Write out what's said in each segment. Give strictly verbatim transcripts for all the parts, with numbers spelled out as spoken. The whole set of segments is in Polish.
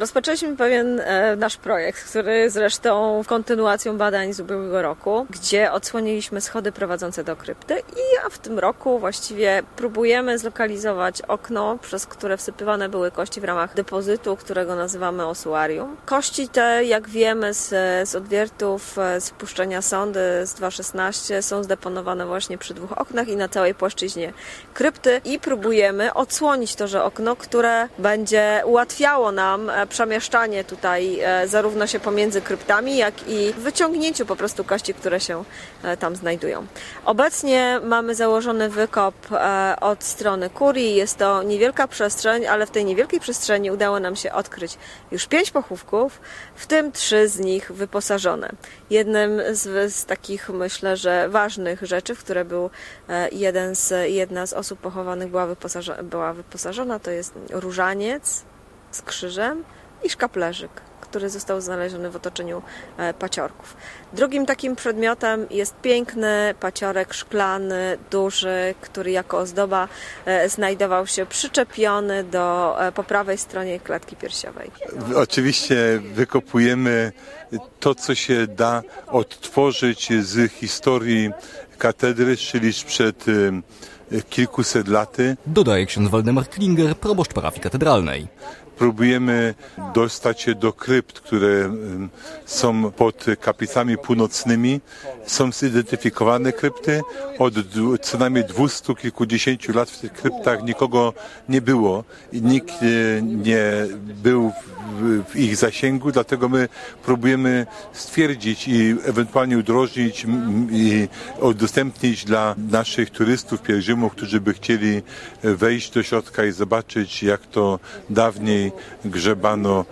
Rozpoczęliśmy pewien e, nasz projekt, który zresztą kontynuacją badań z ubiegłego roku, gdzie odsłoniliśmy schody prowadzące do krypty i w tym roku właściwie próbujemy zlokalizować okno, przez które wsypywane były kości w ramach depozytu, którego nazywamy osuarium. Kości te, jak wiemy z, z odwiertów z puszczenia sondy z dwa szesnaście, są zdeponowane właśnie przy dwóch oknach i na całej płaszczyźnie krypty i próbujemy odsłonić to, że okno, które będzie ułatwiało nam przemieszczanie tutaj zarówno się pomiędzy kryptami, jak i wyciągnięciu po prostu kości, które się tam znajdują. Obecnie mamy założony wykop od strony kurii. Jest to niewielka przestrzeń, ale w tej niewielkiej przestrzeni udało nam się odkryć już pięć pochówków, w tym trzy z nich wyposażone. Jednym z, z takich, myślę, że ważnych rzeczy, w które był jeden z, jedna z osób pochowanych była, wyposażona, była wyposażona, to jest różaniec z krzyżem i szkaplerzyk, który został znaleziony w otoczeniu paciorków. Drugim takim przedmiotem jest piękny paciorek szklany, duży, który jako ozdoba znajdował się przyczepiony do, po prawej stronie klatki piersiowej. Oczywiście wykopujemy to, co się da odtworzyć z historii katedry, czyli sprzed kilkuset laty. Dodaje ksiądz Waldemar Klinger, proboszcz parafii katedralnej. Próbujemy dostać się do krypt, które są pod kaplicami północnymi. Są zidentyfikowane krypty. Od co najmniej dwustu kilkudziesięciu lat w tych kryptach nikogo nie było i nikt nie był w ich zasięgu, dlatego my próbujemy stwierdzić i ewentualnie udrożnić i udostępnić dla naszych turystów, pielgrzymów, którzy by chcieli wejść do środka i zobaczyć, jak to dawniej grzebano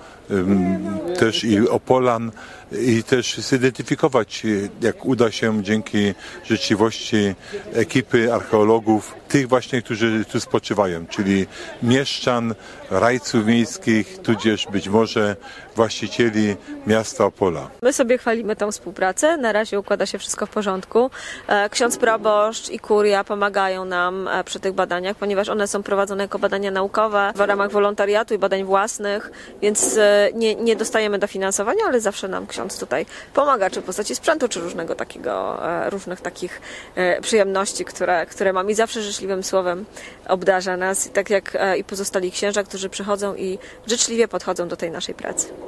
też i Opolan i też zidentyfikować, jak uda się dzięki życzliwości ekipy archeologów, tych właśnie, którzy tu spoczywają, czyli mieszczan, rajców miejskich, tudzież być może właścicieli miasta Opola. My sobie chwalimy tą współpracę, na razie układa się wszystko w porządku. Ksiądz proboszcz i kuria pomagają nam przy tych badaniach, ponieważ one są prowadzone jako badania naukowe w ramach wolontariatu i badań własnych, więc nie, nie dostajemy dofinansowania, ale zawsze nam ksiądz tutaj pomaga, czy w postaci sprzętu, czy różnego takiego, różnych takich przyjemności, które, które mam i zawsze życzliwym słowem obdarza nas, tak jak i pozostali księża, którzy przychodzą i życzliwie podchodzą do tej naszej pracy.